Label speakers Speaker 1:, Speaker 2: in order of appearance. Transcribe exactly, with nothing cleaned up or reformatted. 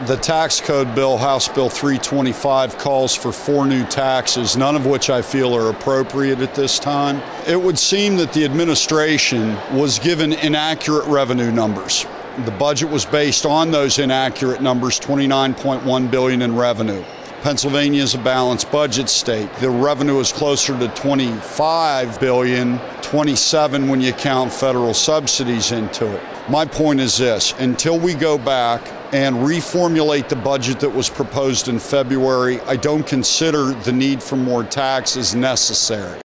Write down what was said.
Speaker 1: The tax code bill, House Bill three twenty-five, calls for four new taxes, none of which I feel are appropriate at this time. It would seem that the administration was given inaccurate revenue numbers. The budget was based on those inaccurate numbers, twenty-nine point one billion dollars in revenue. Pennsylvania is a balanced budget state. The revenue is closer to twenty-five billion dollars, twenty-seven when you count federal subsidies into it. My point is this: until we go back and reformulate the budget that was proposed in February, I don't consider the need for more taxes necessary.